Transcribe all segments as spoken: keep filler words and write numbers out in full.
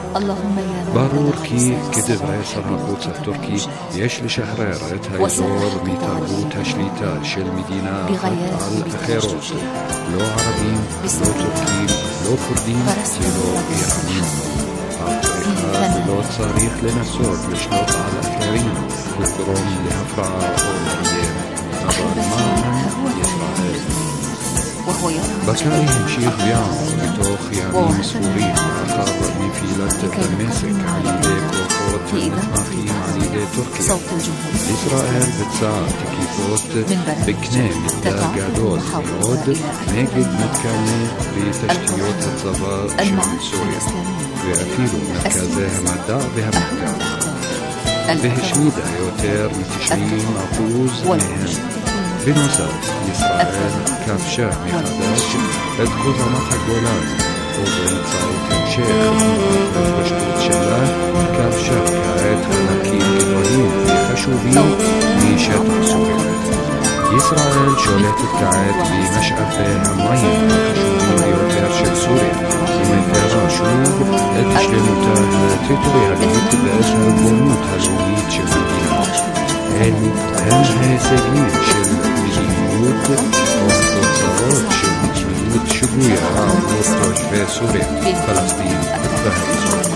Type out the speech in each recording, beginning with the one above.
ברור כי כדברי שר החוץ הטורקי יש לשחרר את האזור מתרבות השליטה של מדינה אחת על אחרות, לא ערבים, לא טורקים, לא כורדים ולא איראנים. אף אחד לא צריך לנסות לשלוט על אחרים ולגרום להפרעה או להיעדר, אבל מה ישראל? בקאי המשיך ויעמוד בתוך ימים ספורים לאחר נפילת דמשק על ידי כוחות נתמכים על ידי טורקיה. ישראל ביצעה תקיפות בקנה מידה גדול מאוד נגד מתקני ותשתיות הצבא של סוריה ואפילו מרכזי המדע והמחקר, והשמידה יותר מ-תשעים אחוז מהם. בנוסף, ישראל כבשה מחדש את כל רמת הגולן, ובאמצעות המשך ההתפשטות שלה כבשה כעת חלקים גדולים וחשובים משטח סוריה. ישראל שולטת כעת במשאבי המים החשובים ביותר של סוריה, ומפרה שוב את שלמותה הטריטוריאלית ואת הריבונות הלאומית של המדינה. אלו הם ההישגים של מדיניות או תוצאות של מדיניות שגויה עבור תושבי סוריה, פלסטין והאזור.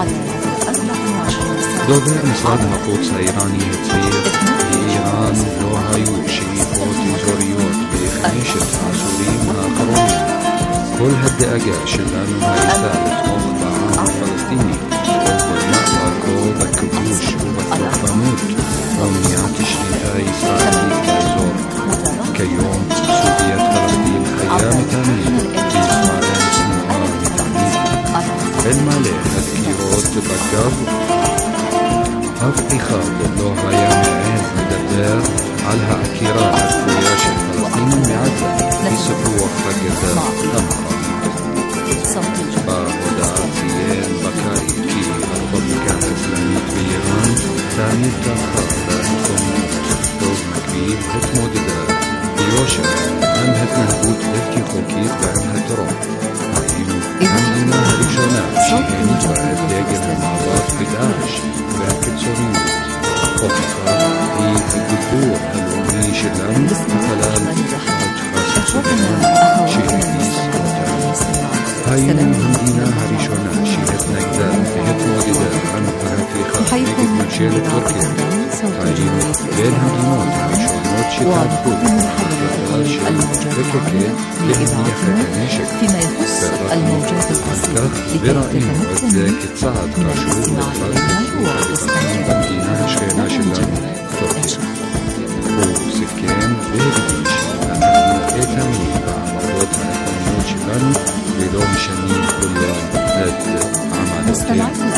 דובר משרד החוץ האיראני הצהיר לאיראן לא היו שאיפות אזוריות בחמשת העשורים האחרונים. כל הדאגה שלנו הייתה לתמוך בעם הפלסטיני ובמאבקו בכיבוש ובתוקפנות ומניעת השליטה הישראלית באזור. כיום סוגיית פלסטין חיה מתמיד וישראל צנועה מתמיד. אלמלא הדקירות בגב אף אחד לא היה מעז לדבר על העקירה הצפויה של פלסטינים מעזה בסיפוח הגדה המערבית. בהודעה ציין בקאי כי הרפובליקה האסלאמית באיראן תמיד תמכה בעיתונות, ובמקביל התמודדה ביושר עם התנהגות בלתי חוקית ועם הטרור. היינו המדינה הראשונה שהניפה את דגל המאבק בדאעש והקיצוניות. הוכחה היא הדיבור הלאומי שלנו בכלל השקפת סולימאן שהכניס אותנו. היינו המדינה הראשונה שהתנגדה והתמודדה עם ההפיכה נגד ממשלת טורקיה. היינו בין המדינות הראשונות שתמכו בהחלטה של פקק להניח את הנשק, ורקנו על כך וראינו את זה כצעד חשוב לקראת חיזוק הביטחון במדינה השכנה שלנו, טורקיה. הוא סיכם והדגיש אנחנו איתנים בעמדות העקרוניות שלנו ולא משנים כל יום את עמדותינו.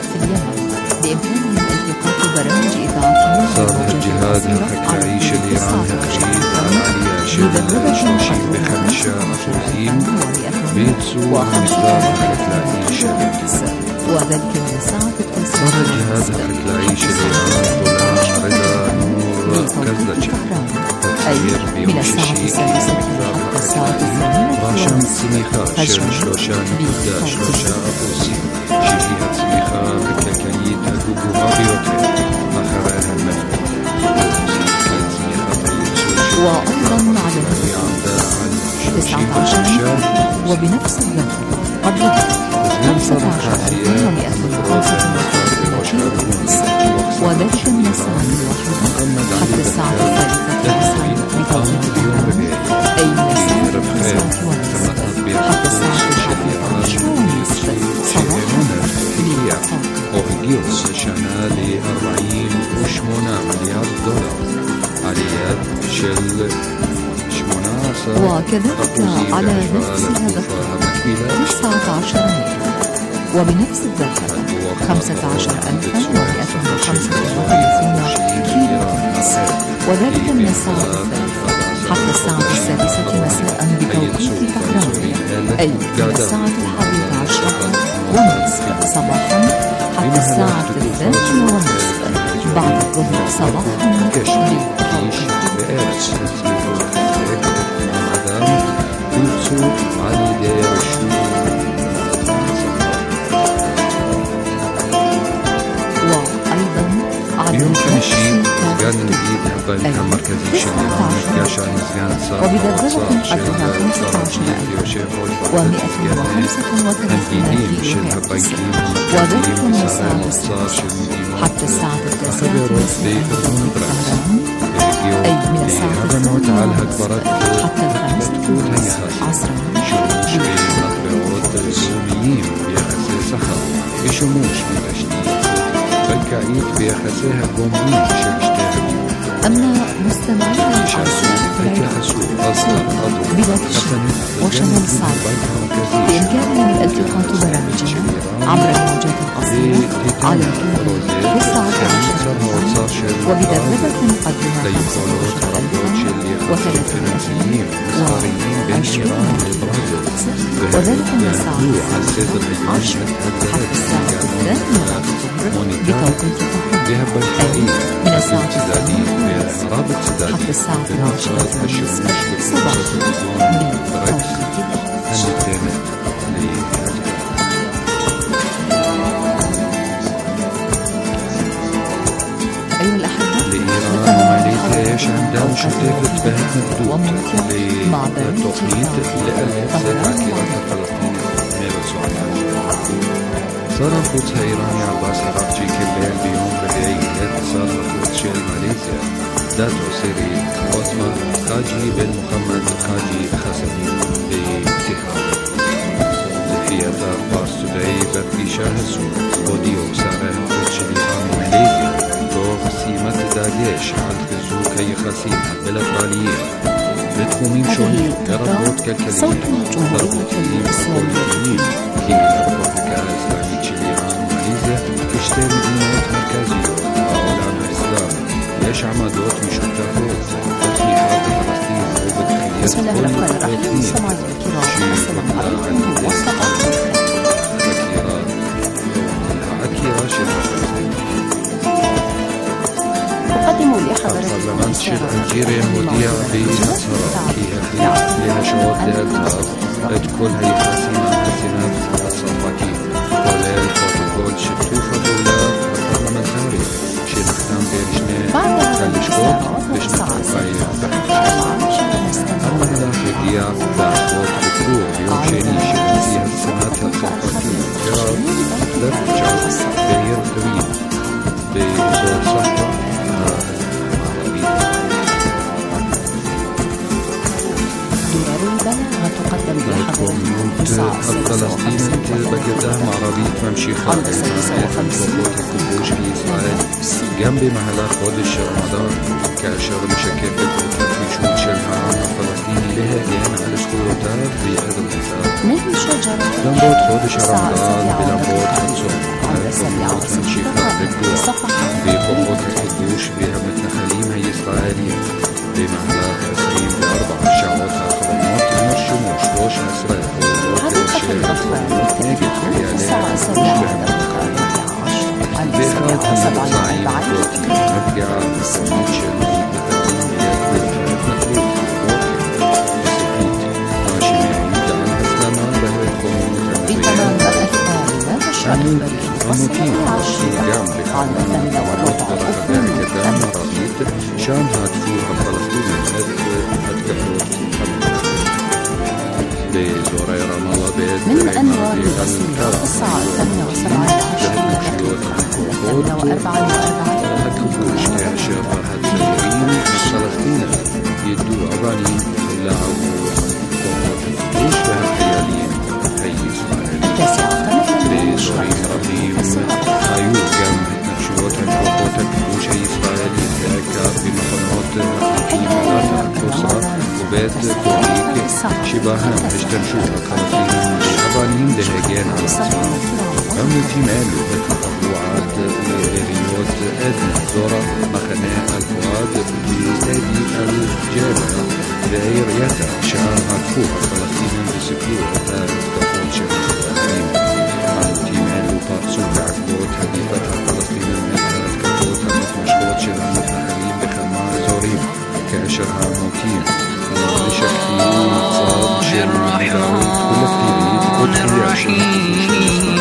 שר הג'יהאד החקלאי של איראן הכריז על עלייה של שלושים וחמישה אחוזים בייצור המגזר החקלאי של המדינה. שר הג'יהאד החקלאי של איראן גולן רדה נור קזלצ'ן הצהיר ביום שישי כי המגזר החקלאי רשם צמיחה של שלושה נקודה שלושה אחוזים, שהיא הצמיחה הכלכלית הגבוהה ביותר אחרי הנפט. وأيضا على تسعة عشر وبنفس الوقت قبلها خمسة عشر ألف ومئة وخمسة وثلاثين وذلك من الساعة الواحدة حتى الساعة الثالثة عصرا بتوقيت أي من الساعة التاسعة ونصف حتى الساعة الحادية عشر ونصف صباحا وهجيو سشنا لأربعين وشمونا مليار دولار عاليات شل شمونا وكذلك على نفس الهدف تسعة عشر متر وبنفس الدقة خمسة عشر ألفا ومئة وخمسة وثلاثين كيلو وذلك من الساعة الثالثة حتى الساعة السادسة مساء بتوقيت طهران أي من الساعة الحادية عشرة ونصف صباحا حتى الساعة الثانية ونصف بعد الظهر صباحا البنك المركزي شليران كاشا نزيان صار وبدبابة قدرها خمسة عشر ألف ومئة وخمسة وثلاثين كيلو هرتز وذلك من الساعة السادسة حتى الساعة التاسعة مساء بطهران أي من الساعة الثامنة حتى الخامسة عصرا. الروميين بيخسي سخر بشموش بتشديد بكايت بيخسيها قومين شبشتها أما مستمعين بلاد الشام وشمال الصعيد بإمكانهم الالتقاط برامجنا عبر الموجات القصيرة على طول تسعة عشر وبدبابة قدرها خمسة عشر ألفا وثلاثمائة وعشرين وذلك من الساعة السادسة عشر حتى الساعة الثامنة بتوقيت القاهرة أي من الساعة الثامنة حتى الساعة العاشرة صباحا بتوقيت أيها الأحبة ليش عندهم شتات بهذا الدول مع للتوقيت لألف ذاكرة فلسطين ميل سعودة صار القدس إيراني عباس عراقجي كبير بيوم ربيعي صار القدس شيل ماليزيا داتو سيري عثمان خاجي بن محمد خاجي خسني بتهران لفيتا بارس تدعي بكي شاهسو وديو ساره القدس شليران ماليزيا توغ سيمة داجيش عالك الزو كي خسين بالأفراليين بتخومين شوني كربوت كالكليين كربوت الإسلاميين كي كربوت كالإسلامي شليران ماليزيا اشتري دينات مركزية أولام الإسلام ليش عمدوت مشتفوت تطميحات فلسطين وبتخيل بسم الله الرحمن الرحيم. سماعي الكرام السلام عليكم وصباح الخير. بكيرات أكيرا شرح أقدم لحضرتكم البرلمان شير الجيري مذيع بنصرة كي أخلاق لها شعور دالتها ادكل هي خاسمة حسنات الصفاكي وليل بروتوكول شتوفة دولة البرلمان ثاري شي نختام بيرشنين كالشكوك باش نتفاعي أما هلا خديع دعوات بكرور يوم شيني شير فيها السنات الصفاكي جراب درجة بير دوين بزور صحوة تقدم بحضرتكم فلسطين بقدام عربية ممشي خالد وقوت الكبوش في إسرائيل جنب محلات قدس رمضان كأشار مشكل بتوفيشون شلها فلسطيني لها جان على سكولوتات بهذا الحساب لنبوت قدس رمضان بلنبوت خمسون وقوت ممشي خالد بقوت الكبوش بها متنخلين هي إسرائيلية بمحلات عشرين بأربع شعوتها خرمات مرشموش روش عسرات وروت الشيء خرمات نيجت ريالي بيخات المصاعين بوتي مبقع بسميتشل بتعليم يأكل نخلوط وسكيت هاشمي عيد عن هسلمان بهوي خموت بتمام الأثناء عمود عموتين وقام بخموت وطلق ذلك دام ربيط شان هاتفوها فلسطيني هتكفوت بزوري رام الله بيت من أنوار الوسيلة الساعة الثامنة وسبعة عشر الثامنة وأربعة وأربعين هتكفوش كاشر هتسيرين فلسطين يدو عبانين اللعب وموش بهالحيالين هي إسرائيل التاسعة بزوري ربيم هايو جنب نفشوت الحقوق تكفوش هي إسرائيل يتأكد بمقنوات مقيمة أسرة وبيت كوريك شباها اشتمشوها كرسين شبانين دهجين على السماء عملتي مالو التطبوعات لريوت أدنى زورة مخناء الفؤاد بأدي الجابة بأير يتا شعر هاتفوها فلسطين بسكوة تكفوت شبه الأخرين عملتي مالو بارسو بعفوت حديثة فلسطين المتها تكفوت مشكوت شبه المتأخرين بخمار زورين كأشرها موتين الرحمن الرحيم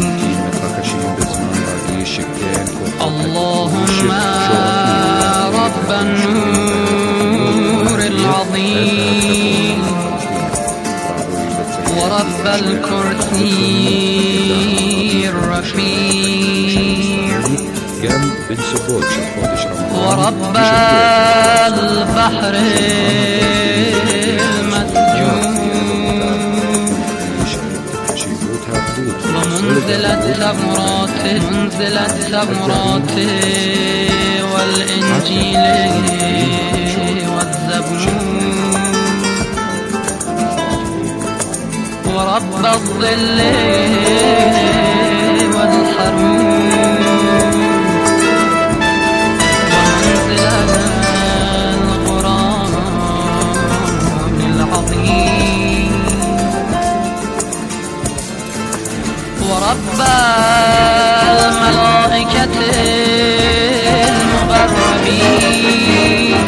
اللهم رب بن سبوت شخوتش رمضان ورب البحر ومنزل التوراة منزل التوراة والإنجيل والزبور ورب الظل والحرور ومنزل القرآن العظيم ورب الملائكة المقربين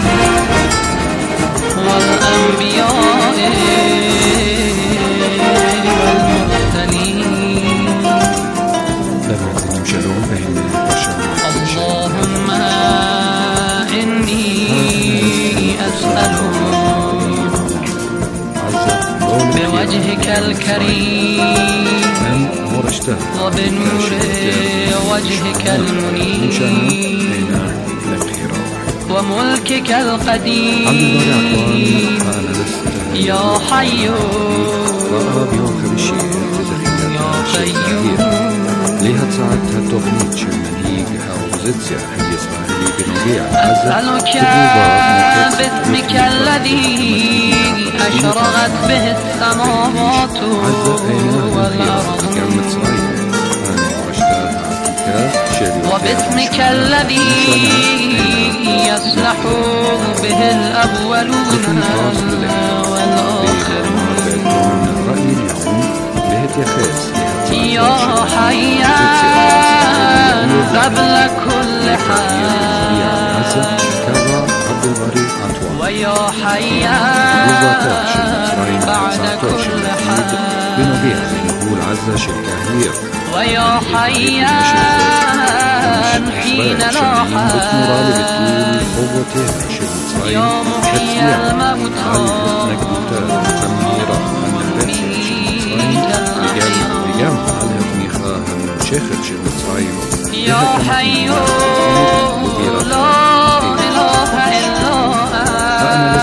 والأنبياء والمرسلين اللهم إني أسألك بوجهك الكريم وبنور وجهك المنير وملكك القديم يا حي يا قيوم أسألك باسمك الذي أشرقت به السماوات والأرض وباسمك الذي يصلح به الأولون والآخرون يا حيان قبل كل حال ويا حيان بعد كل حال ويا حيان حين لا حال يا محيي الموتى يا حي لا إله إلا أنت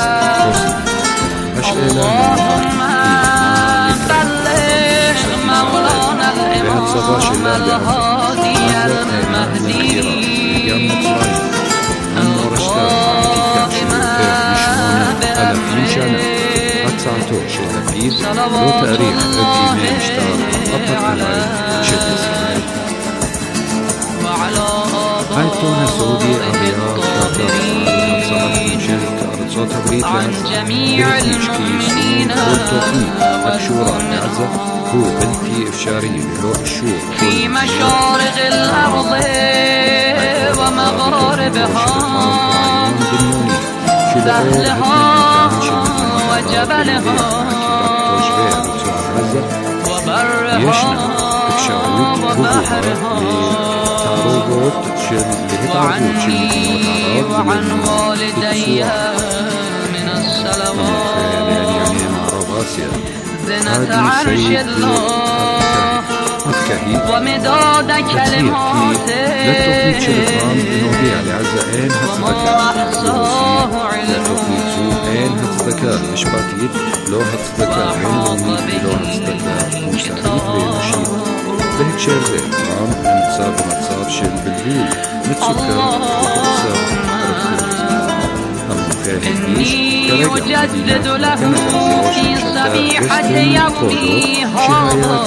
اللهم بلغ مولانا الإمام الهادي المهدي القائم بأمره صلوات الله عليه وعلى آبائه عن جميع المؤمنين في مشارق الأرض ومغاربها سهلها وجبلها وبرها وبحرها وعني وعن والدي من الصلوات زنة عرش الله ومداد كلماته وما أحصاه علمه وأحاط به كتابه إني أجدد له في صبيحة يومي هذا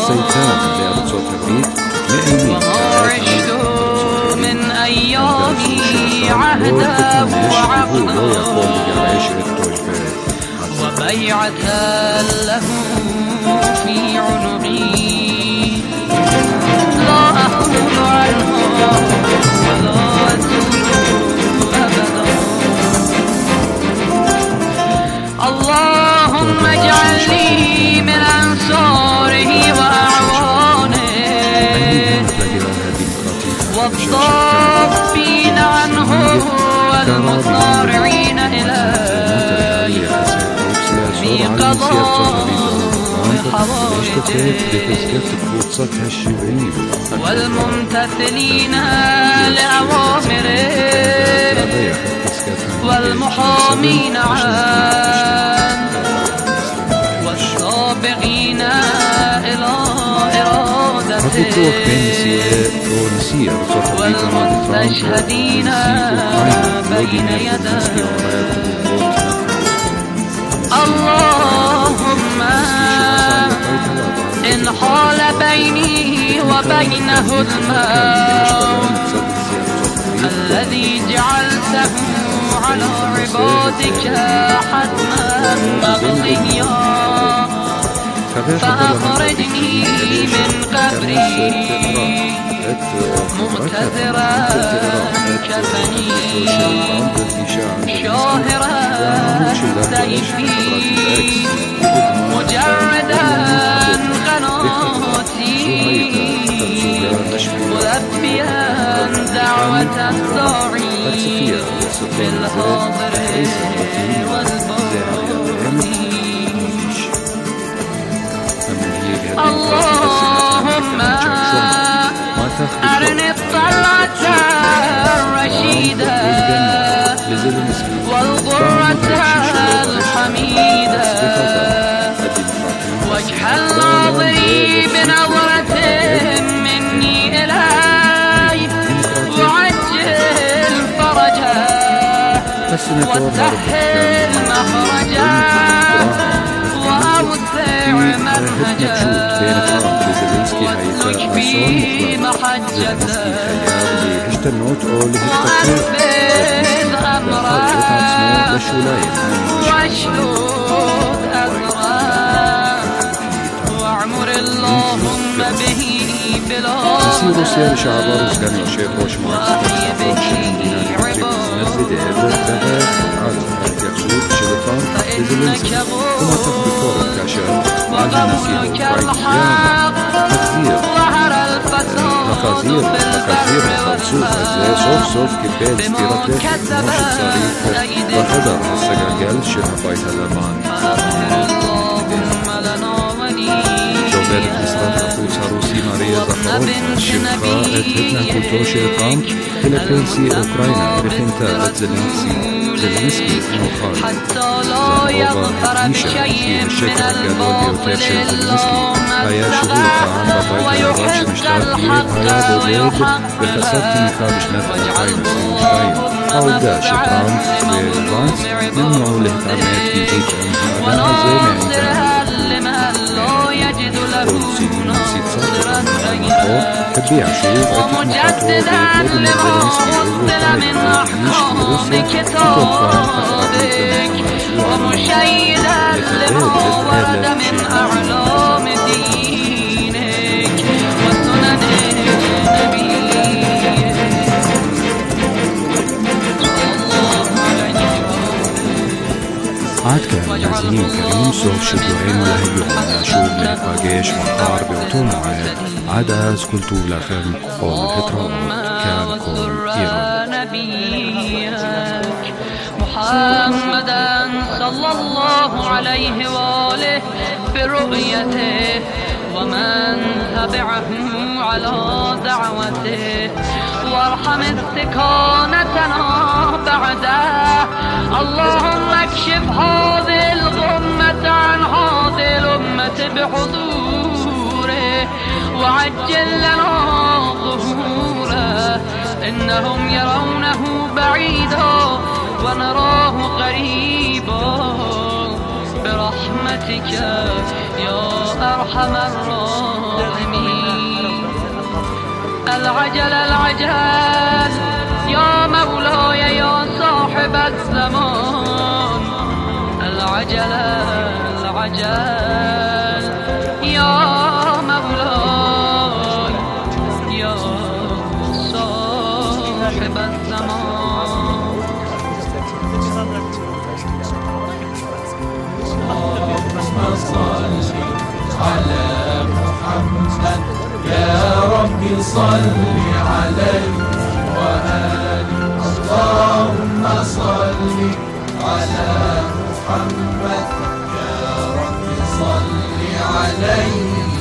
وما عشت من أيامي عهدا وعقدا وبيعة له في عنقي لا أقول عنها ولا أزول أبدا اللهم اجعلني من أنصاره وأعوانه والضابين عنه والمصارعين إليه في قضاء حوائجه والممتثلين لأوامره والمحامين عنه والسابقين إلى إرادته والمستشهدين بين يديه. اللهم إن حال بيني وبينه الموت الذي جعلته على عبادك حتما مقضيا فأخرجني من قبري مغتذرا كفني شاهرا سيفي مجردا قناتي ملبيا دعوة الداعي في الحاضر والباطن. اللهم أرني الطلعة الرشيدة والغرة الحميدة واجعل ناظري بنظرة مني إلي وعجل فرجه وسهل مخرجه وأوسع منهجه واسلك بي محجته وأنفذ أمره واشدد أزره واعمر اللهم به بلاده وأحي به فإنك غفور وقولك الحق ظهر الفساد في البر والبحر بما كسبت أيدي الناس فأظهر اللهم لنا وليا وابن نبيك حتى لا يظفر بشيء من الباطل إلا ما ابتغاه ويحق الحق ويحققه واجعل اللهم نافعا لمن وناصرها لمن لا يجد له ناصرا غيره ومجددا لما أنزل من أحكام كتابك ومشيدا لما ورد من أعلام دينك وسنن نبيك. עד כאן מאזינים יקרים, סוף שבוענו להיום. נשוב להיפגש מחר באותו מועד. עד אז כל טוב לכם ולהתראות. כאן כל איראן. محمدا صلى الله عليه وآله برؤيته ومن تبعه على دعوته وارحم استكانتنا بعده. اللهم اكشف هذه الغمة عن هذه الأمة بحضوره وعجل لنا ظهوره. إنهم يرونه بعيدا ونراه قريبا برحمتك يا أرحم الراحمين. العجل العجل يا مولاي يا صاحب الزمان. العجل العجل يا مولاي يا صاحب الزمان. اللهم صل على محمد يا رب صل عليه وآله. اللهم صل على محمد يا رب صل عليه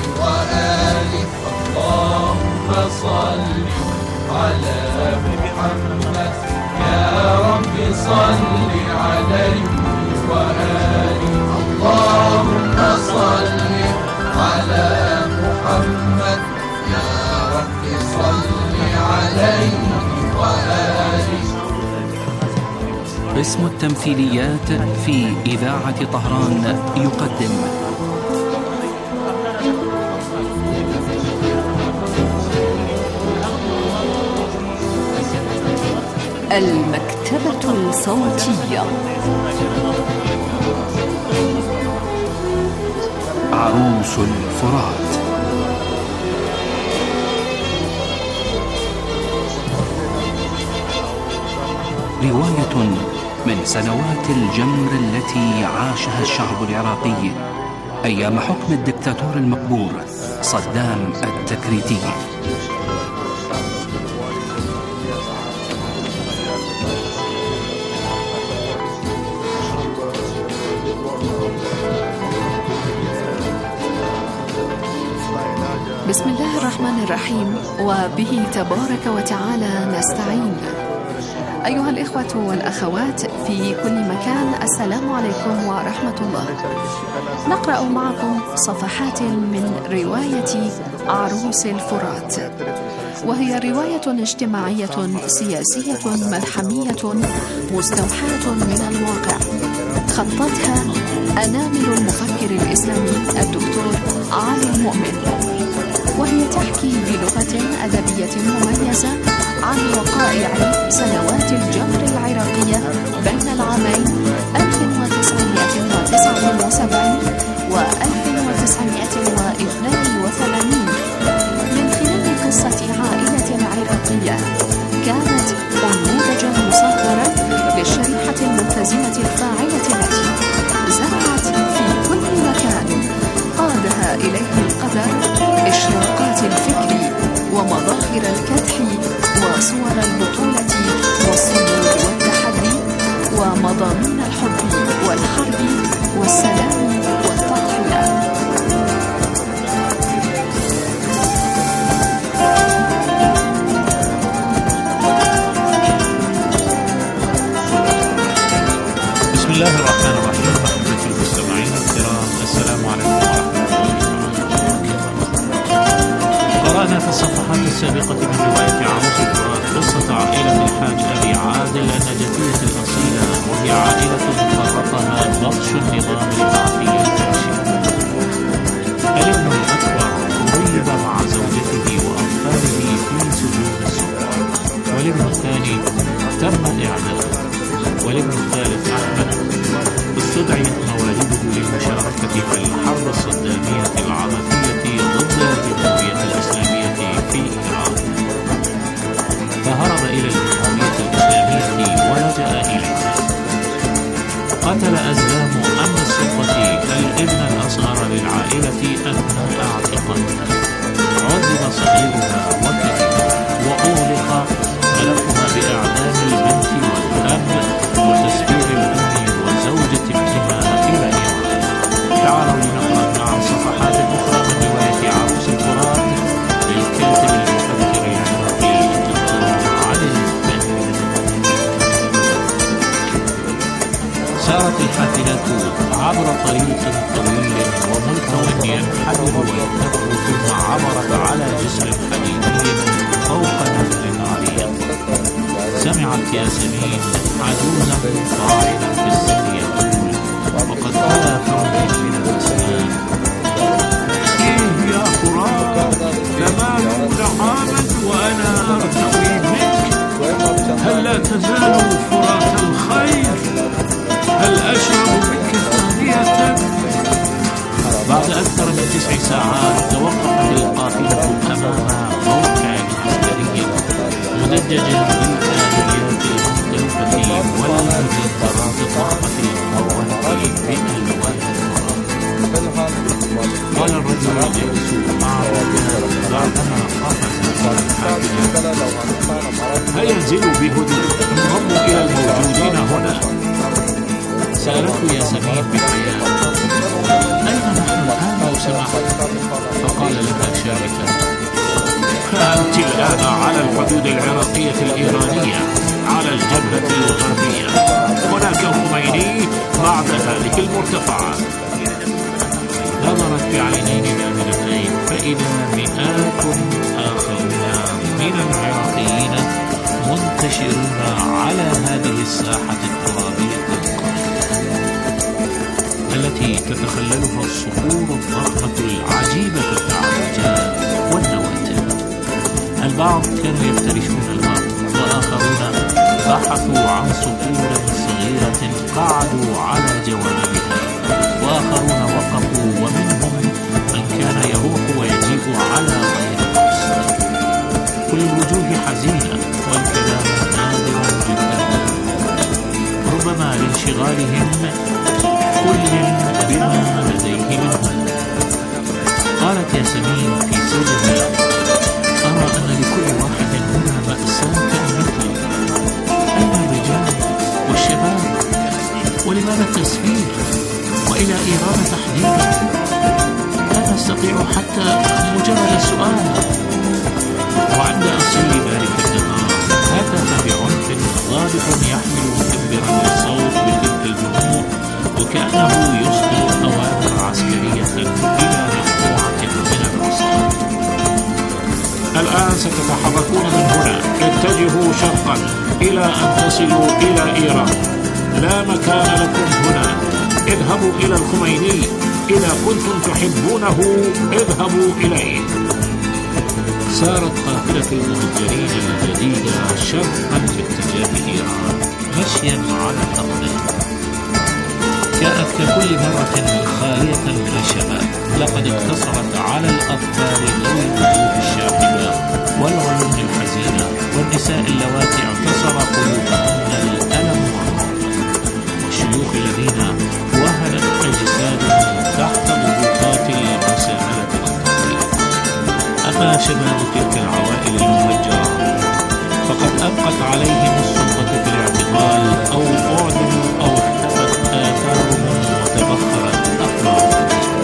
صل على محمد يا رب صل عليه وآله اللهم صل على محمد يا رب صل عليه وآله. قسم التمثيليات في إذاعة طهران يقدم المكتبة الصوتية. عروس الفرات. رواية من سنوات الجمر التي عاشها الشعب العراقي أيام حكم الدكتاتور المقبور صدام التكريتي. بسم الله الرحمن الرحيم، وبه تبارك وتعالى نستعين. أيها الإخوة والأخوات في كل مكان، السلام عليكم ورحمة الله. نقرأ معكم صفحات من رواية عروس الفرات، وهي رواية اجتماعية سياسية ملحمية مستوحاة من الواقع، خطتها أنامل المفكر الإسلامي الدكتور علي المؤمن، وهي تحكي بلغة أدبية مميزة عن وقائع سنوات الجمر العراقية بين العامين ألف وتسعمائة وتسعة وسبعين و ألف وتسعمائة واثنين وثمانين، من خلال قصة عائلة عراقية كانت نموذجا مصغرا للشريحة الملتزمة الفاعلة التي زرعت في كل مكان قادها إليه القدر إشراقات الفكر ومظاهر الكدح وصور البطولة والصمود والتحدي ومضامين الحب والحرب والسلام والتضحية. بسم الله الرحمن الرحيم. محبتي المستمعين الكرام، السلام عليكم ورحمة الله وبركاته. قرأنا في الصفحات السابقة من رواية عروس الفرات قصة عائلة الحاج أبي عادل النجفية الأصيلة، وهي عائلة فرقها بطش النظام البعثي الفاشي. الابن الأكبر غيب مع زوجته وأطفاله في سجون السلطان، والابن الثاني تم إعدامه، والابن الثالث أحمد استدعيت موالده للمشاركة في الحرب الصدامية العبثية ضد الجمهورية الإسلامية في إيران، فهرب إلى الجمهورية الإسلامية ولجأ إليها. قتل أزلام أمن السلطة الابن الأصغر للعائلة أثناء اعتقالها، عذب صغيرها وكتب وأغلق ملفها بإعدام البنت والأب وتسفير الأم وزوجة ابنها إلى إيران. تعالوا لنقرأ معا صفحات أخرى من رواية عروس الفرات للكاتب المفكر العراقي الدكتور علي المؤمن. سارت الحافلة عبر طريق طويل وملتوي ينحدر وينحدر، ثم عبرت على جسر حديدي فوق نهر عريض. سمعت ياسمين عجوزا طاعنا في السن يقول وقد خلا فوج من الأسنان: إيه يا فرات، ثمانون عاما وأنا أرتوي منك، هل لا تزال فرات الخير، هل أشرب منك ثانية؟ بعد أكثر من تسع ساعات توقفت القافلة أمام موقع عسكري مدجج بالآليات المختلفة والمجدرات الضخمة الممرة بألوان القرى. قال الرجل الجالس مع الرجال بعدما قفز من الحافلة: هيا انزلوا بهدوء، انضموا إلى الموجودين هنا. سألته ياسمين بحياة: أين نحن الآن لو سمحت؟ فقال لها شاركا: الآن على الحدود العراقية الإيرانية على الجبهة الغربية. هناك الخميني بعد هذه المرتفعات. نظرت بعينين نادرتين فإذا مئات آخرون من العراقيين منتشرون على هذه الساحة الترابية التي تتخللها الصخور الضخمة العجيبة التعرجات والنواتر. البعض كانوا يفترشون الأرض، وآخرون بحثوا عن صخور صغيرة قعدوا على جوانبها، وآخرون وقفوا، ومنهم من كان يروح ويجيء على غير قصد. كل الوجوه حزينة والكلام نادر جدا، ربما لانشغالهم كل بما لديه منهم. قالت ياسمين في سرها: أرى أن لكل واحد هنا مأساة مثلي. أين الرجال والشباب؟ ولماذا التسفير؟ وإلى إيران تحديدا؟ لا نستطيع حتى مجرد سؤال. وعند أصل ذلك النهار هتف بعنف ضابط يحمل مكبرا للصوت بتلك الجموع، وكأنه يصدر أوامر عسكرية إلى مجموعة من الرصاص. الآن ستتحركون من هنا، اتجهوا شرقا إلى أن تصلوا إلى إيران. لا مكان لكم هنا، اذهبوا إلى الخميني. إذا كنتم تحبونه اذهبوا إليه. سارت قافلة المهجرين الجديدة شرقا باتجاه إيران مشيا على الأقدام. كانت ككل مرة خالية من الشباب، لقد اقتصرت على الأطفال ذوي الوجوه الشاحبة والعيون الحزينة والنساء اللواتي اعتصر قلوبهن الألم والرعب، والشيوخ الذين وهنت أجسادهم تحت ضغوطات المساءلة والتضليل. أما شباب تلك العوائل المهجرة فقد أبقت عليهم السلطة في الاعتقال، أو أعدموا أو اختفت آثارهم وتبخرت أقلامهم.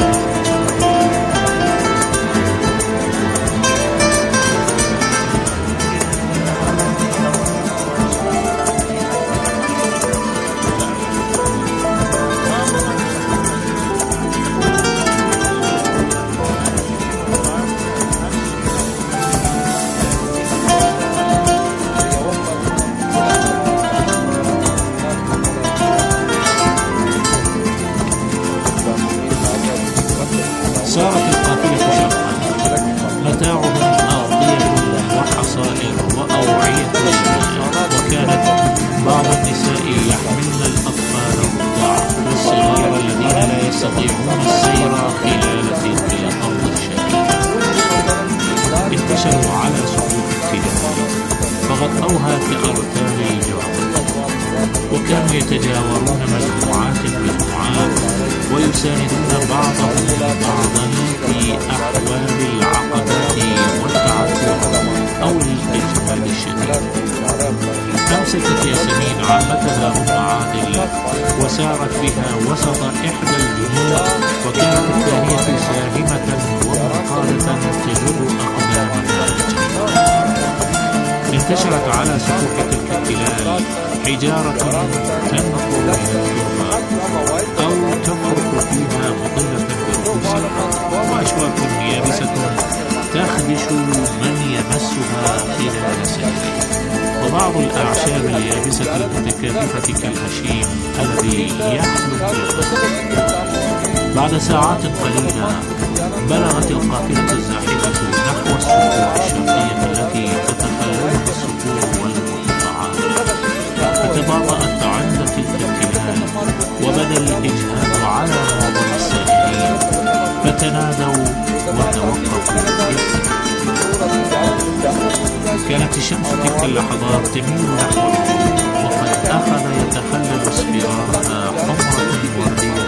سارت القافلة شرقا، متاعهم أغطية وحصائر وأوعية الماء، وكانت بعض النساء يحملن الأطفال الرضع والصغار الذين لا يستطيعون السير خلال تلك الأرض الشرقية. انتشروا على سقوط التلال فغطوها كأرتال الجرد، وكانوا يتجاورون مجموعات مجموعات ويساندون بعضهم بعضا في أحوال العقبات والتعثر أو الإجهاد الشديد. أمسكت ياسمين عمتها أم عادل وسارت بها وسط إحدى الجنود، وكانت الثانية ساهمة ومنقادة تجر أقدامها الجنة. انتشرت على سطوح تلك التلال حجارة تنقر من التربة أو تفرق فيها مطلة برؤوسها، وأشواك يابسة تخدش من يمسها خلال سيره، وبعض الأعشاب اليابسة المتكاثفة كالهشيم الذي يحلم بالغد. بعد ساعات قليلة بلغت القافلة الزاحفة نحو الصخور الشرقية التي تتخللها الصخور والمرتفعات، فتباطأت عند تلك التلال وبدا الإجهاد على معظم السائرين، فتنادوا وتوقفوا يبكون. كانت الشمس تلك اللحظات تميل نحو الغروب، وقد أخذ يتخلل اصفرارها حمرة وردية،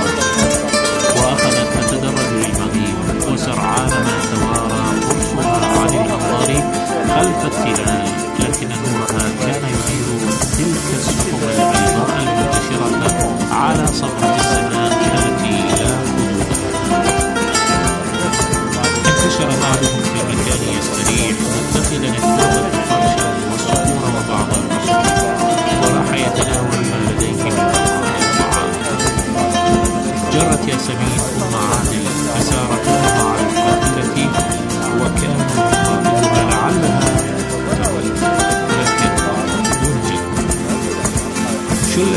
وأخذت تتدرج للمغيب، وسرعان ما توارى قرصها عن الأمطار خلف التلال، لكن نورها كان ينير تلك السحب البيضاء المنتشرة على صفحة السماء التي لا حدود لها. انتشر بعضهم في مكان يستريح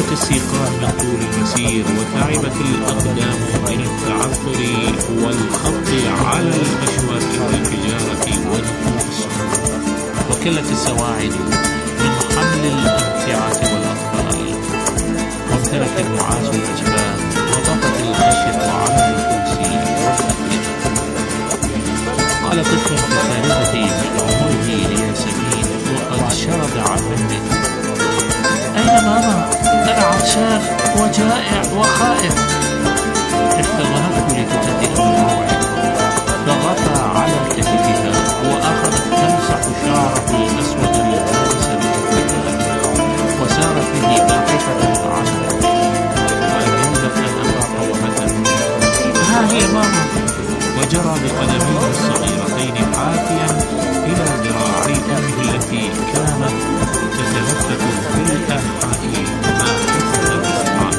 السيقان من طول المسير، وتعبت الأقدام من التعثر والخط على المشوار إلى الحجارة ونقوط الصخور، وكلت السواعد من حمل الأمتعة والأطفال، وامتلك النعاس الأجبان، وطفت الخشية على النفوس والأفئدة. قال طفل في الثالثة من عمره لياسمين وقد شرد عن منه: أين ماما؟ أنا عطشان وجائع وخائف. احتضنته لتهدئه الموعد، ضغطها على كتفها وأخذت تمسح شعره الأسود البارز بكتفها، وسارت به باحثة عنه. أجلت أن أقع قومة: ها هي ماما. وجرى بقدميه الصغيرتين حافيا إلى ذراعي أمه التي كانت تتلفت في الأنحاء باحثة بالسماء.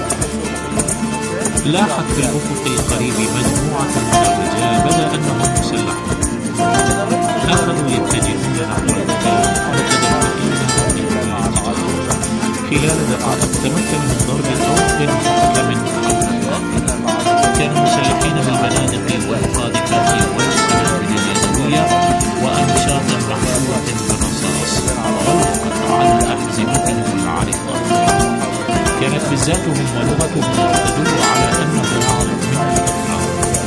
لاحت في الأفق القريب مجموعة من الرجال، بدا أنهم مسلحون. أخذوا يتجهون نحو المكان متدفقين من كل اتجاه. خلال دقائق تمكنوا من ضرب أوق محكم كانوا مسلحين بالبنادق والقاذفات والقنابل اليدوية وأنشاط محفوظة بالرصاص غلقت على أحزمتهم العريضة. كانت بزاتهم ولغتهم تدل على أنهم من الأفراد.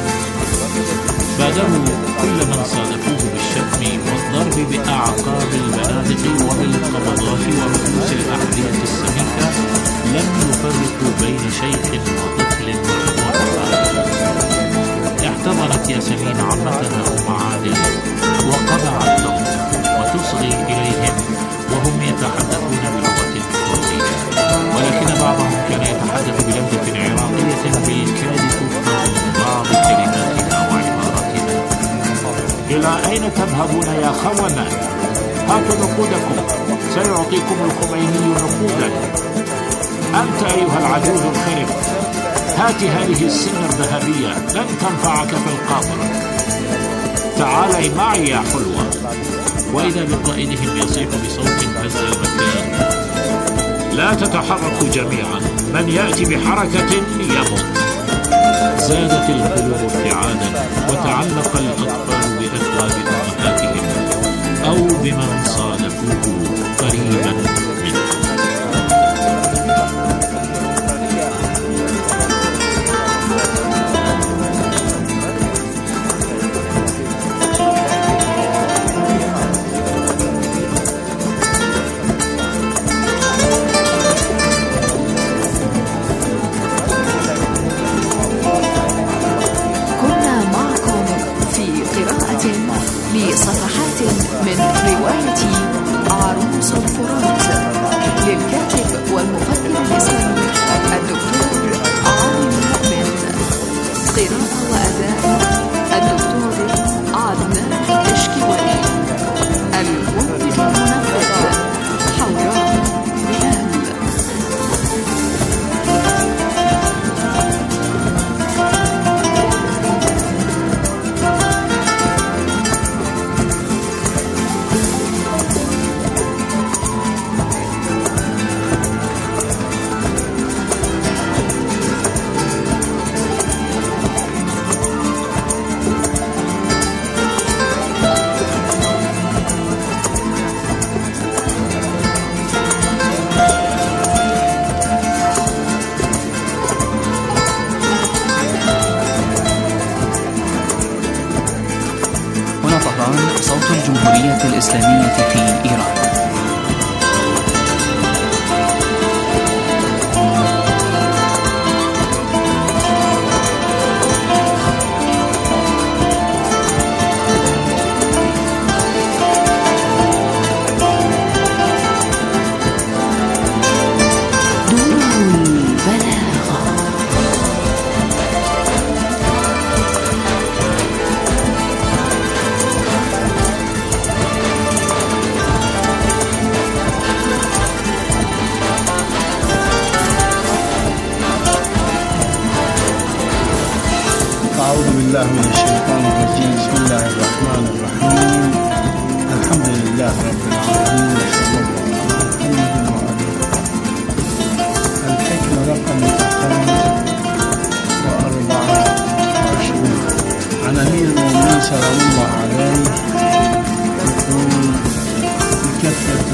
بادروا كل من صادفوه بالشتم والضرب بأعقاب البنادق وبالقبضات ورؤوس الأحذية السميكة. لم يفرقوا بين شيخ وطفل وطفل. احتضنت ياسمين عمتها أم عادل وقطعت صوتها وتصغي إليهم وهم يتحدثون بلغة كردية، ولكن بعضهم كان يتحدث بلهجة عراقية بالكاد تفهم بعض كلماتها وعباراتها. إلى أين تذهبون يا خونة؟ هاتوا نقودكم، سيعطيكم الخميني نقودا. أنت أيها العجوز الخرب، هات هذه السنة الذهبية لن تنفعك في القاطرة. تعالي معي يا حلوة. وإذا بقائدهم يصيح بصوت هز المكان: لا تتحركوا جميعا، من يأتي بحركة يموت. زادت القلوب ارتعادا، وتعلق الأطفال بأكواب أمهاتهم أو بمن صادفوه قريبا منهم. صفحات من رواية عروس الفرات للكاتب والمفكر الإسلامي الدكتور علي مؤمن. قراءة وأداء الدكتور عدنان كشكواني. المنتج المنفذ حوراء بلال. صوت الجمهورية الإسلامية في إيران. أعوذ بالله من الشيطان الرجيم. بسم الله الرحمن الرحيم. الحمد لله رب العالمين، وصلى الله على محمد وعلى آله.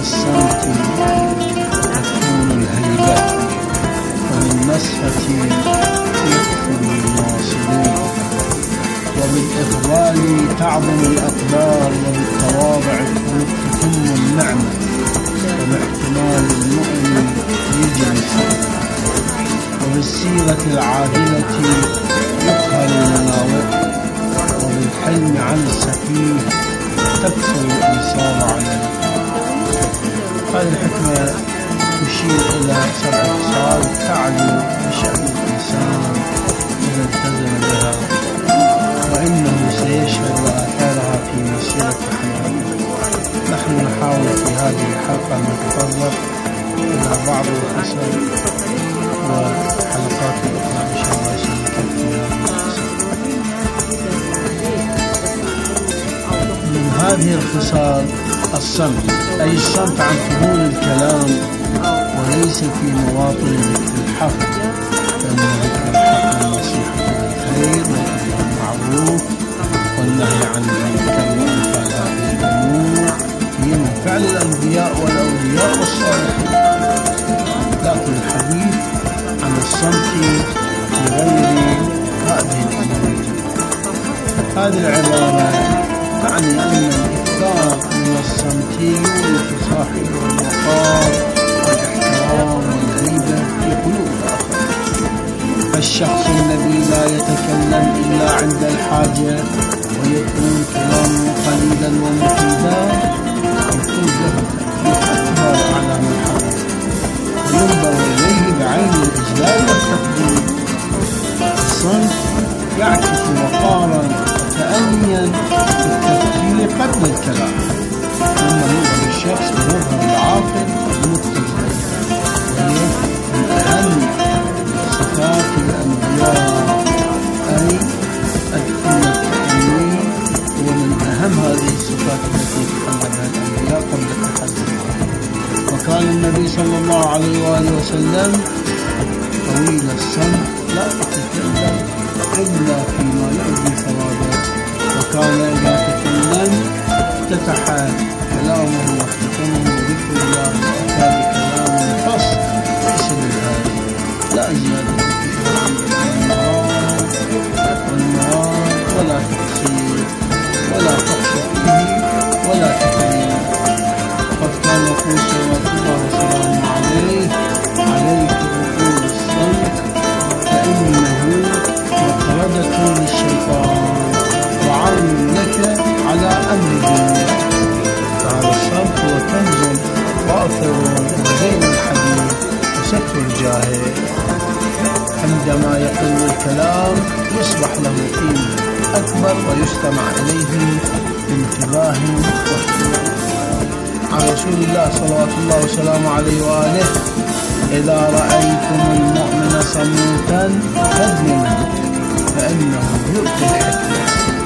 الصمت تكون الهيبة، وبالنصفة يكثر الناصرون، وبالإقبال تعظم الأقدار، وبالتواضع تتم النعمة، وباحتمال المؤمن يجلس، وبالسيرة العادلة يقهر المناوئ، وبالحلم عن السفيه تكثر الإصابة عليه. هذه الحكمة تشير إلى سبع خصال تعلو بشأن الإنسان إذا التزم بها، وإنه سيشهد آثارها في مسيرة حياته. نحن نحاول في هذه الحلقة أن نتطرق إلى بعض الخصال، وحلقات أخرى إن شاء الله سنكفي هذه الخصال. من هذه الخصال الصمت، أي الصمت عن فضول الكلام، وليس في مواطن ذكر الحق، فإن ذكر الحق نصيحة بالخير والأمر بالمعروف والنهي عن المنكر وأمثال هذه الأمور هي من فعل الأنبياء والأولياء والصالحين. لكن الحديث عن الصمت في غير هذه الأمور. هذه العبارة تعني أن الإكثار من الصمت يورث صاحبه الوقار والاحترام والهيبة في قلوب الآخر. فالشخص الذي لا يتكلم إلا عند الحاجة ويكون كلامه قليلا ومفيدا يكون له أكبر على من حوله، وينظر إليه بعين الإجلال والتقدير. الصمت يعكس وقارا وتأنيا بالتفكير قبل الكلام، ثم يظهر الشخص بمظهر العاقل المتزن، وهي من أهم صفات الأنبياء، أي التأني هو من أهم هذه الصفات التي تحملها الأنبياء قبل التحدث. وكان النبي صلى الله عليه وآله وسلم طويل الصمت لا يتكلم إلا فيما يؤدي ثوابه، وكان إذا تكلم افتتح كلامه واختتمه بذكر الله وأتى بكلام فصل ليس بالهادي، لا زيادة فيه والمراد ولا تقصير ولا فحش فيه ولا تكريم. قد كان يقول صلوات الله وسلامه عليه: عليك بطول الصمت فإنه مطردة للشيطان وعون لك على أمر دينك. فهذا الصمت هو كنز وافر وزين الحديث وستر الجاهل. عندما يقل الكلام يصبح له قيمة أكبر ويستمع إليه بانتباه واهتمام. عن رسول الله صلوات الله وسلامه عليه وآله: إذا رأيتم المؤمن صموتا فاذموا فإنه يؤتي الحكمة.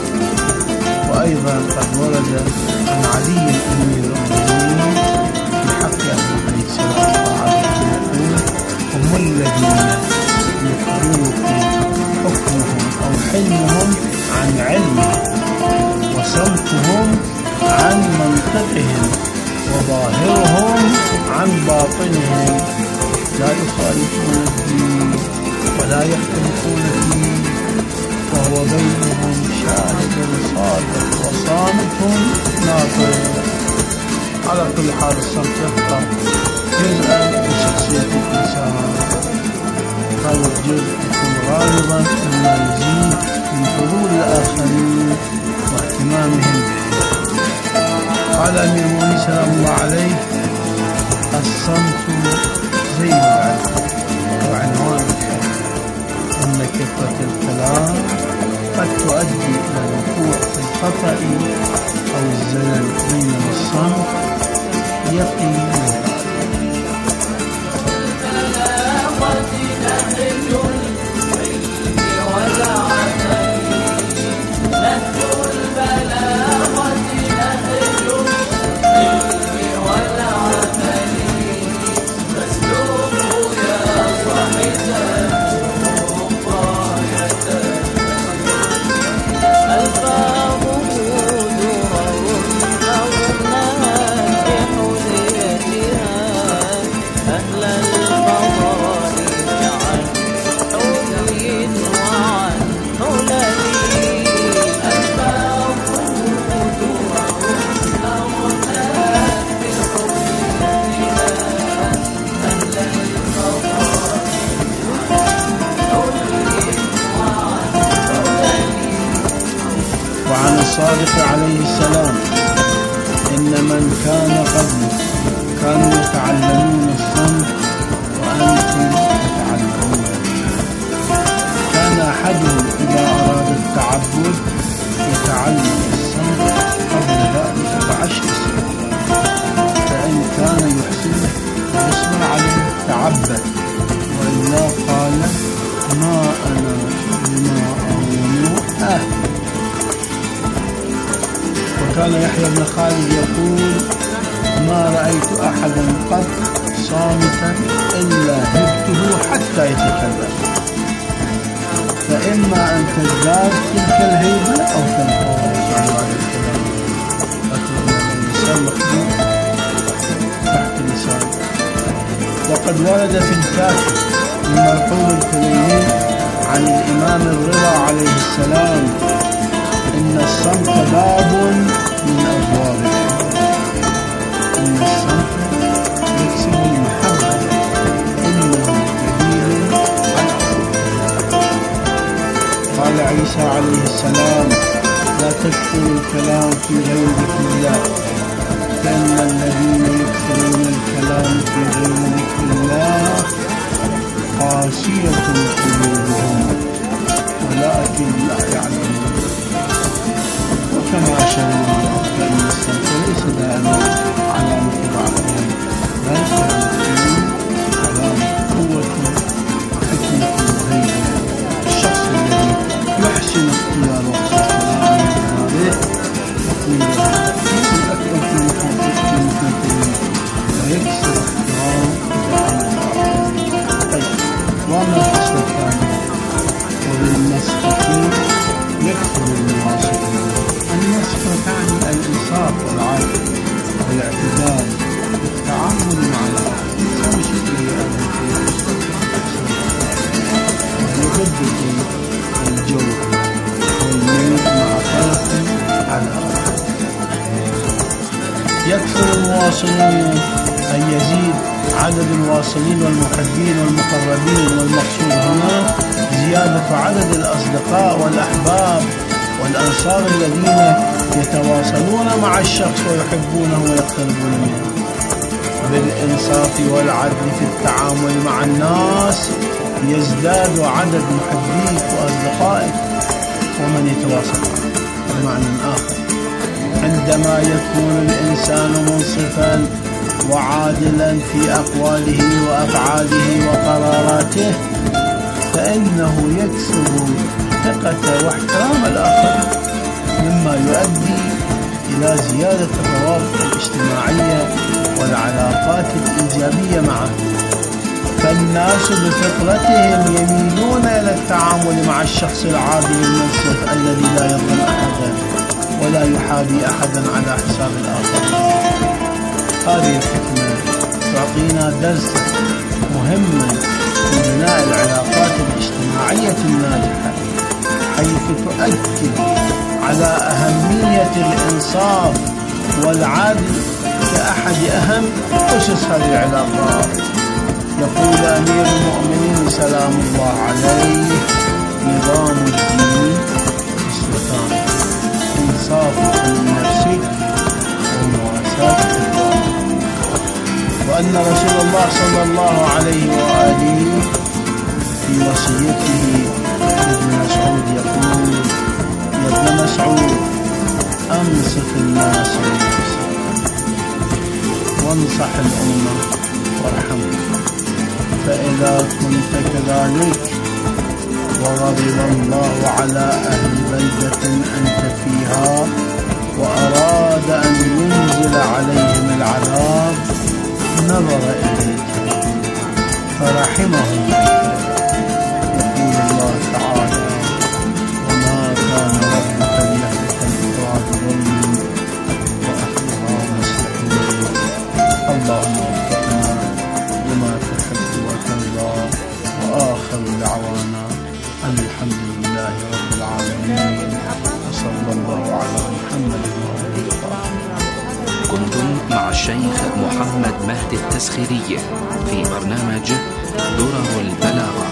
وأيضا قد ورد عن علي أمير المؤمنين في حق أهل البيت صلى الله عليه وسلم: هم الذين يخبركم حكمهم أو حلمهم عن علمهم، وصمتهم عن منطقهم، وظاهرهم عن باطنهم، لا يخالفون الدين ولا يختلفون فيه، وهو بينهم شاهد صادق وصامت ناطق. على كل حال الصمت يبقى جزءا من شخصية الإنسان. هذا الجزء يكون غالبا مما يزيد من حضور الآخرين واهتمامهم به. قال أمير المؤمنين سلام الله عليه: الصمت زين العلم وعنوان الحياة، إن كثرة الكلام قد تؤدي إلى الوقوع في الخطأ أو الزلل، بينما الصمت يقي منه. ألفاظه درر نظمات بحذية الصادق عليه السلام: إن من كان قبلك كانوا يتعلمون الصمت وأنتم تتعلمون. كان أحدهم إذا أراد التعبد يتعلم الصمت قبل ذلك بعشر سنين، فإن كان يحسنه يصبر عليه تعبد، وإلا قال: ما أنا بما أظن أهل. وكان يحيى بن خالد يقول: ما رأيت أحدا قط صامتا إلا هبته حتى يتكلم، فإما أن تزداد تلك الهيبة أو تنقص. الإنسان مخلوق تحت لسانه. وقد ورد في الكافي من مرحوم الكليني عن الإمام الرضا عليه السلام: إن الصمت باب من أبواب الحب. إن الصمت يكسب المحبة، إنه دليل على الحب. قال عيسى عليه السلام: لا تكثروا الكلام في غير ذكر الله، فإن الذين يكثرون الكلام في غير ذكر الله قاسية قلوبهم ولكن لا يعلمون. وكما أشرنا فإن الصمت ليس دائما علامة ضعف، بل علامة قوة وحكمة وهيبة. الشخص الذي يحسن اختيار وقت الكلام هذه يكون أكثر في المحاضرين ويكسر احترام وتعامل. طيب، وأما الفصل الثاني: وبالنسخ يكثر المواصفين. النسخ تعني الإنصاف والعدل والاعتدال والتعامل مع الآخر. الإنسان شكله ويجدد الجو والميل مع طرف على آخر. يكثر المواصلين أن يزيد عدد الواصلين والمحبين والمقربين، والمقصود هنا زيادة عدد الأصدقاء والأحباب والأنصار الذين يتواصلون مع الشخص ويحبونه ويقتربون منه. بالإنصاف والعدل في التعامل مع الناس يزداد عدد محبيك وأصدقائك ومن يتواصل معك. بمعنى آخر: عندما يكون الإنسان منصفا وعادلا في أقواله وأفعاله وقراراته، فإنه يكسب ثقة واحترام الآخر، مما يؤدي إلى زيادة الروابط الاجتماعية والعلاقات الإيجابية معه. فالناس بفطرتهم يميلون إلى التعامل مع الشخص العادل المنصف الذي لا يظلم أحدا ولا يحابي أحدا على حساب الآخر. هذه الحكمة تعطينا درسا مهما في بناء العلاقات الاجتماعية الناجحة، حيث تؤكد على أهمية الإنصاف والعدل كأحد أهم أسس هذه العلاقات. يقول أمير المؤمنين سلام الله عليه: نظام الدين خصلتان: إنصافك لنفسك ومواساة إخوانك. وأن رسول الله صلى الله عليه وآله في وصيته ابن مسعود يقول: يا ابن مسعود، أنصف الناس لنفسك وانصح الأمة وارحمهم، فإذا كنت كذلك وغضب الله على أهل بلدة أنت فيها وأراد أن ينزل عليهم العذاب نظر إليك فرحمهم. يقول الله تعالى: وما كان ربك ليهلك القرى بظلم وأهلها مصلحون. اللهم وفقنا لما تحب وترضى. وآخر دعوانا أن الحمد لله رب العالمين، وصلى الله على محمد وعلى آله. كنتم مع الشيخ محمد مهدي التسخيري في برنامج درر البلاغة.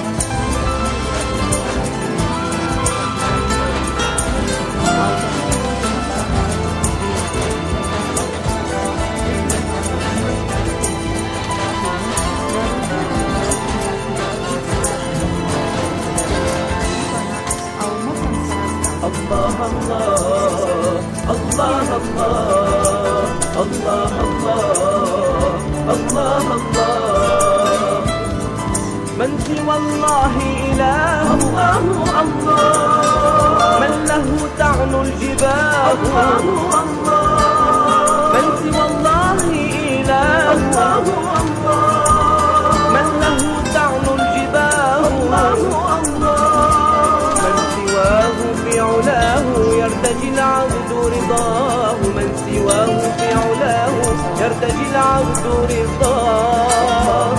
الله الله الله الله. من سوى الله إله الله الله. من له تعنو الجباه الله الله. من سوى الله إله الله الله. من له تعنو الجباه الله الله. من سواه في علاه يرتجي العبد رضاه. من سواه في علاه يرتجي العبد رضاه.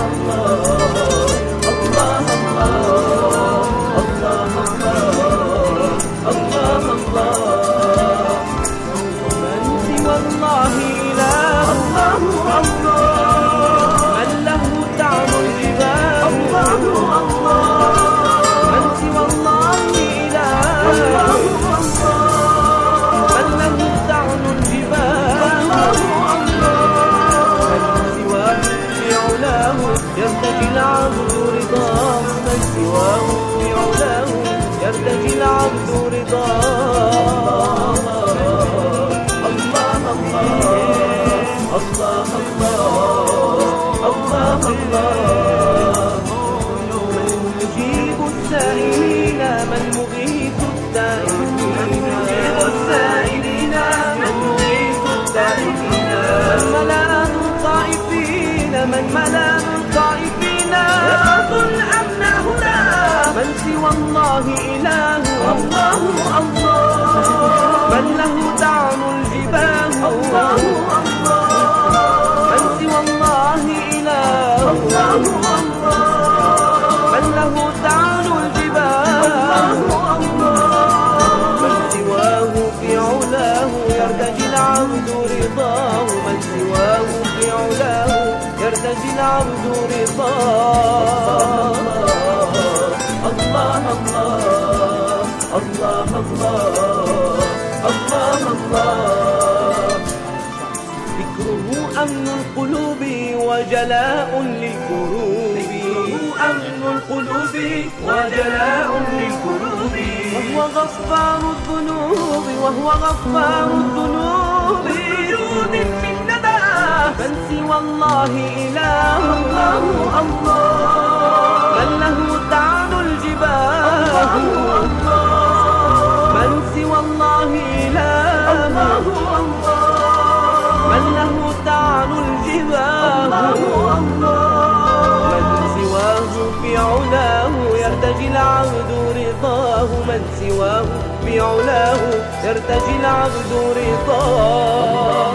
الله الله الله الله. من سوى الله إله الله الله. من له تعنو الجباه الله الله. من سوى الله إله الله الله. من له تعنو الجباه الله الله. من سواه في علاه يرتجي العبد رضاه. من سواه في علاه يرتجي العبد رضاه. الله الله الله الله الله. من يجيب السائلين من مغيث التائبين. يجيب السائلين من مغيث التائبين. من ملام الطائفين من ملام الطائفين. يبعث الأمن هنا. من سوى الله إله الله الله. من له تعنو الجباه الله الله. من سوى الله إله الله الله. من له تعنو الجباه الله الله. من سواه في علاه يرتجي العبد رضاه. من سواه في علاه يرتجي العبد رضاه. الله الله الله الله الله الله. ذكره أمن القلوب وجلاء للكروب. ذكره أمن القلوب وجلاء للكروب. وهو غفار الذنوب وهو غفار الذنوب. بوجود من ندى. من سوى الله إله الله الله. من له تعنو الجباه الله الله. من سوى الله إله الله الله. من له تعنو الجباه الله الله. من سواه في علاه يرتجي العبد رضاه. من سواه في علاه يرتجي العبد رضاه.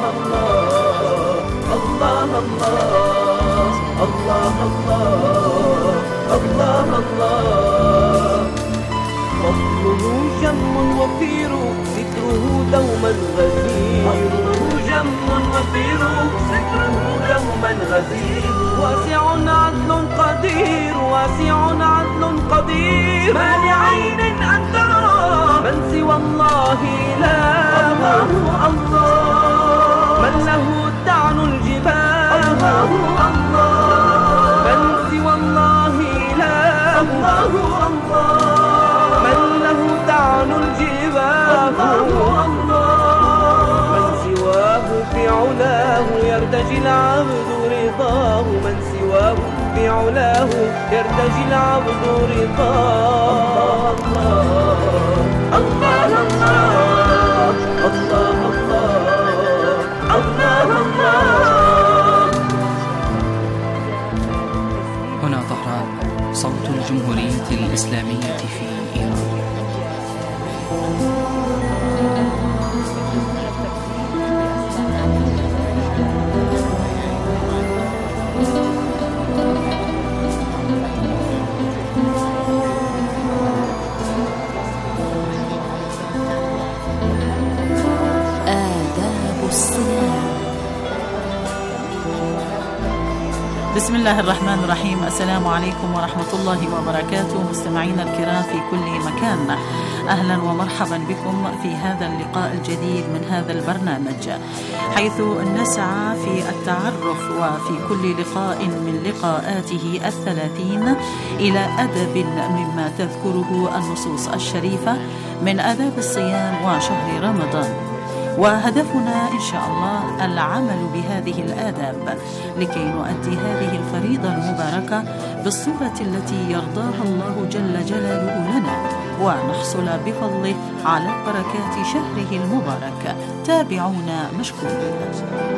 الله الله الله الله الله الله. فضله جم وفير ذكره دوما غزير. فضله جم وفير ذكره دوما غزير. واسع عدل قدير واسع عدل قدير. ما لعين أن ترى. من سوى الله إله الله الله. من له تعنو الجباه الله الله. من سوى الله إله الله الله. من له تعنو الجباه الله الله. من سواه في علاه يرتجي العبد رضاه. من سواه في علاه يرتجي العبد رضاه. الله الله الله الله الله الله. هنا طهران صوت الجمهورية الإسلامية في إيران. آداب الصيام. بسم الله الرحمن الرحيم. السلام عليكم ورحمة الله وبركاته مستمعينا الكرام في كل مكان. أهلا ومرحبا بكم في هذا اللقاء الجديد من هذا البرنامج، حيث نسعى في التعرف وفي كل لقاء من لقاءاته الثلاثين إلى أدب مما تذكره النصوص الشريفة من آداب الصيام وشهر رمضان. وهدفنا إن شاء الله العمل بهذه الآداب لكي نؤدي هذه الفريضة المباركة بالصورة التي يرضاها الله جل جلاله لنا، ونحصل بفضله على بركات شهره المبارك. تابعونا مشكورين.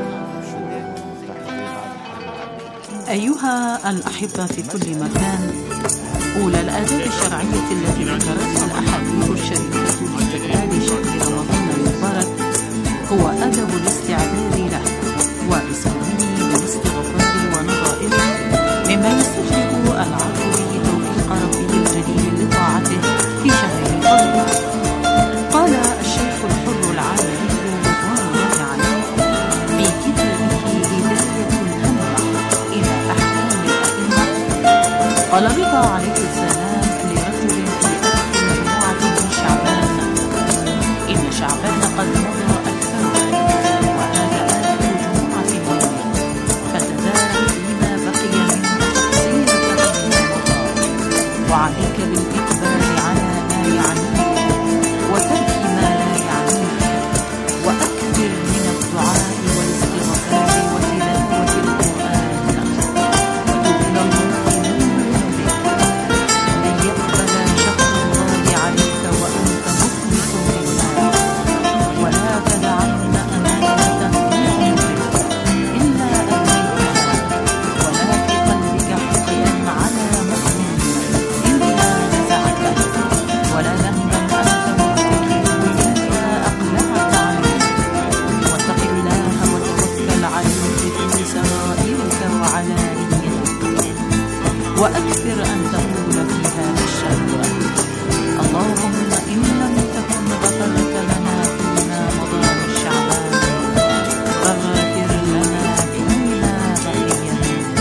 أيها الأحبة في كل مكان، أولى الآداب الشرعية التي ذكرتها الأحاديث الشريفة لاستقبال شهر رمضان المبارك هو أدب الاستعداد له وبسببه بالاستغفار ونظائره، مما يستجلب العبد به توفيق ربه الجليل لطاعته في شهر الفضل. قال الشيخ الحر العامري رضوان الله عليه في كتابه هداية الهمة إلى أحكام الأئمة، قال رضا عليه السلام لرجل في آخر مجموعة من شعبان: إن شعبان قد مضى أكثر، وهذا آخر جمعة منه، فتدارك فيما بقي منه تقصير فهم المضى، وعليك بالإقبال على ما يعنيك وترك ما لا يعنيك، وأكثر من الدعاء والاستغفار وتلاوة القرآن، وتب إلى الله من ليقبل شهر الله عليك وأنت مخلص لله، ولا تدعن أمانة في عمرك إلا أدريتها، ولا في قلبك حقدا على مؤمن إلا نزعته، ولا ذنبا أنت مرتكبه إلا أقلعت عنه، واتق الله وتوكل عليه في سرائرك وعلانيتك، وأكثر أن تقول في هذا الشهر: اللهم إن لم تكن غفرت لنا فيما مضى من شعبان فاغفر لنا فيما بقي منه.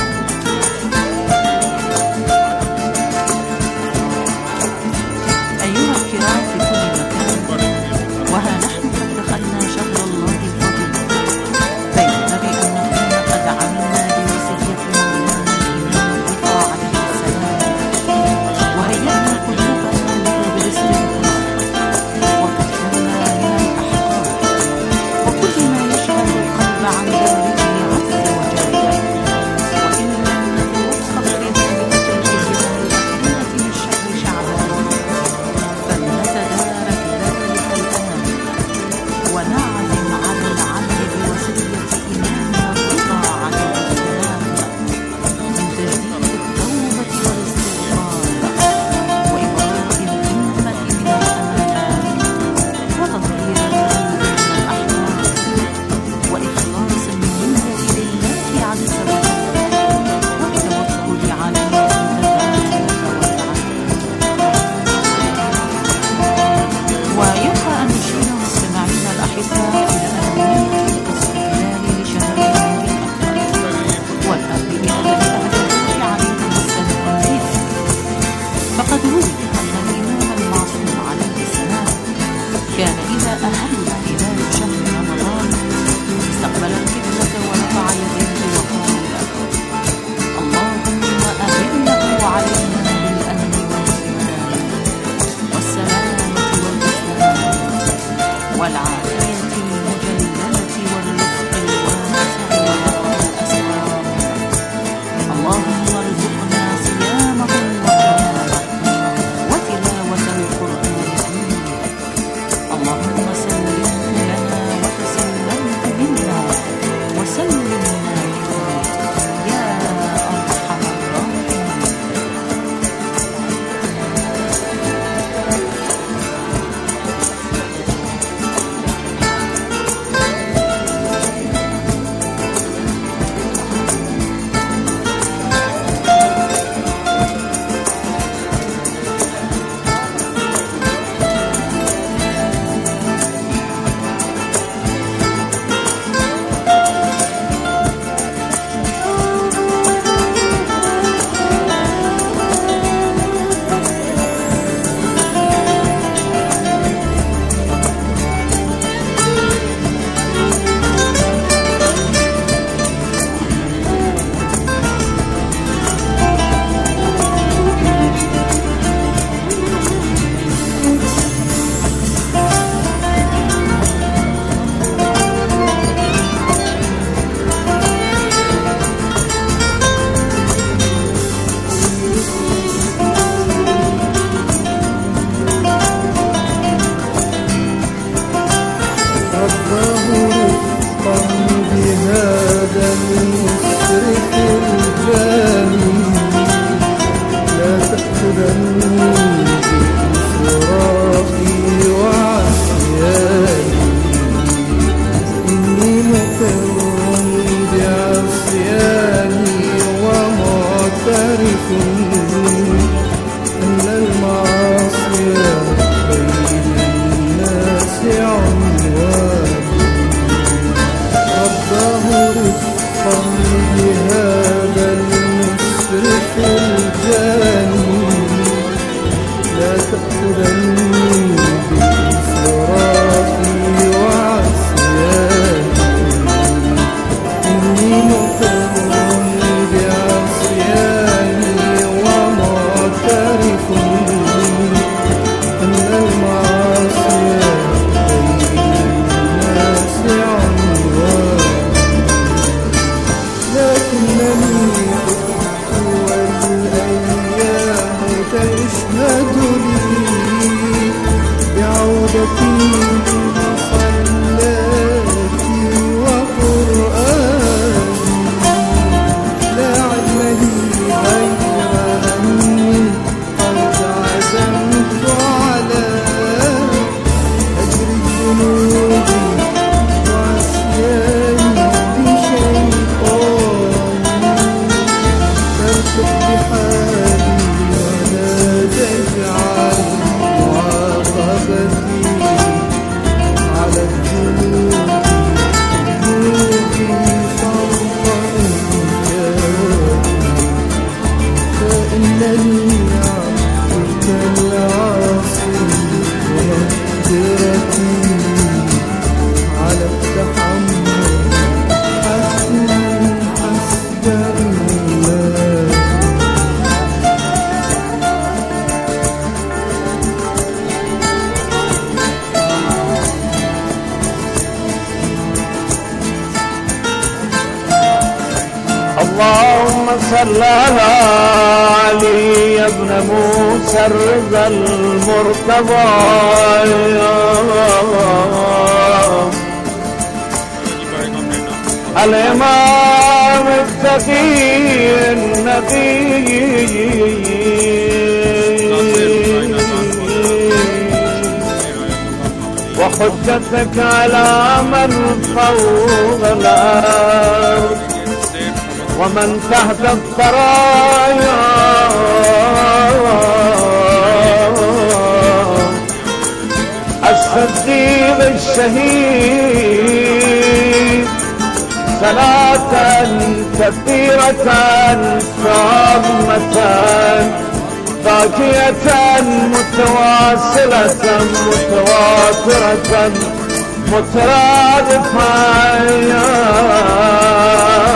أيها الكرام في كل مكان، وها نحن قد دخلنا شهر الله الفضيل، فينبغي أن نكون قد عملنا بوصية مولانا الإمام الرضا عليه السلام أن المعاصي بين الناس عنوان رباه رزقا بهذا المسرف الجاني لا تأخذني بالإسراف وعصياني إني مقر بعصياني ومعترف أن المعاصي بين الناس عنوان لكنني خفت والأيام تشهد لي بعودتي لمصلاتي وقرآني لا علم لي غير أني قد عزمت على أجر الذنوب وعصياني بشيطاني فارفق بحالي ولا تجعل معاقبتي على الذنوب ذنوبي فرضا جوابي فإنني عبدك العاصي ومقدرتي على التحمل حسبي حسب الله اللهم صل على علي بن موسى الرضا المرتضى الإمام التقي النقي وحجتك على من فوق الأرض ومن تحت الثرايا الصديق الشهيد صلاة كثيرة تامة باقية متواصلة متواترة مترادفة